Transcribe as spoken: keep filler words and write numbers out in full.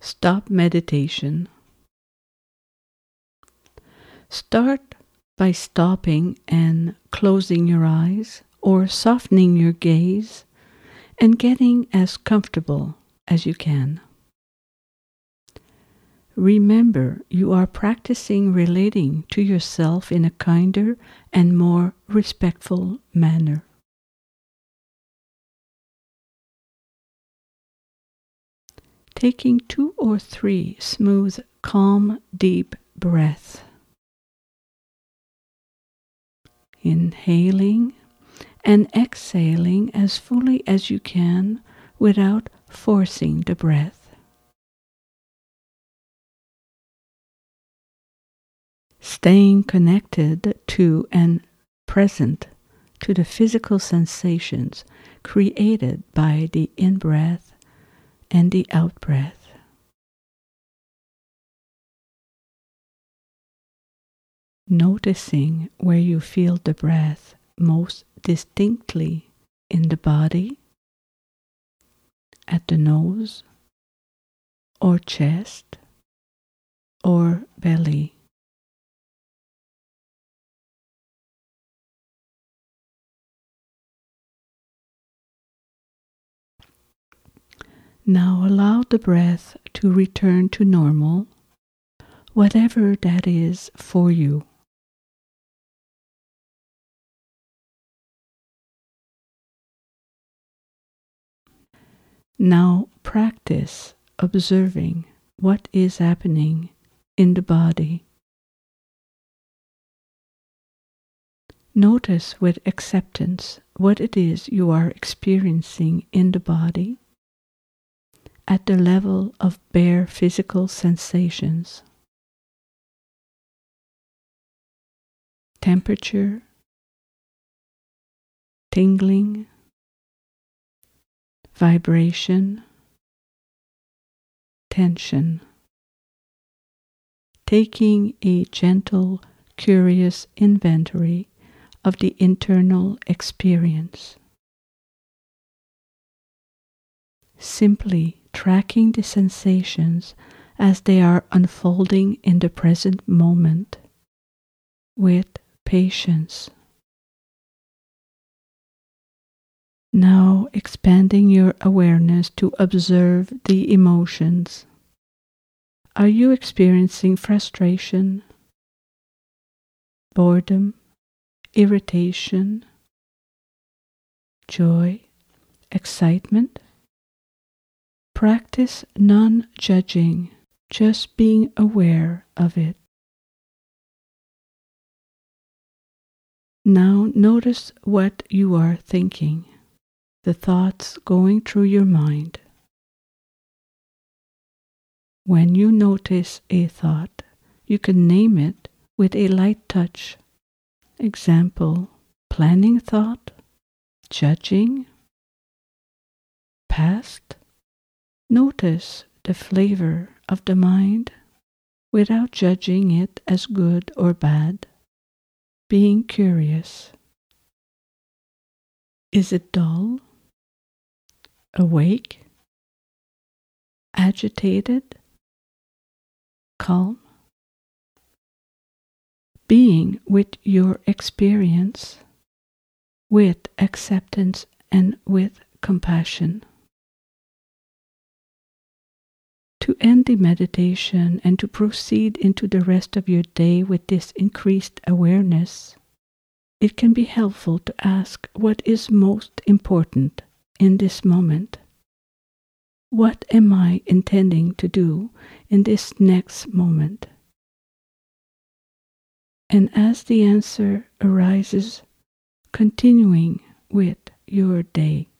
Stop meditation. Start by stopping and closing your eyes or softening your gaze and getting as comfortable as you can. Remember, you are practicing relating to yourself in a kinder and more respectful manner. Taking two or three smooth, calm, deep breaths. Inhaling and exhaling as fully as you can without forcing the breath. Staying connected to and present to the physical sensations created by the in-breath and the out-breath. Noticing where you feel the breath most distinctly in the body, at the nose, or chest, or belly. Now allow the breath to return to normal, whatever that is for you. Now practice observing what is happening in the body. Notice with acceptance what it is you are experiencing in the body at the level of bare physical sensations. Temperature, tingling, vibration, tension. Taking a gentle, curious inventory of the internal experience. Simply tracking the sensations as they are unfolding in the present moment with patience. Now expanding your awareness to observe the emotions. Are you experiencing frustration, boredom, irritation, joy, excitement? Practice non-judging, just being aware of it. Now notice what you are thinking, the thoughts going through your mind. When you notice a thought, you can name it with a light touch. Example, planning thought, judging, past. Notice the flavor of the mind without judging it as good or bad, being curious. Is it dull, awake, agitated, calm? Being with your experience, with acceptance and with compassion. To end the meditation and to proceed into the rest of your day with this increased awareness, it can be helpful to ask what is most important in this moment. What am I intending to do in this next moment? And as the answer arises, continuing with your day.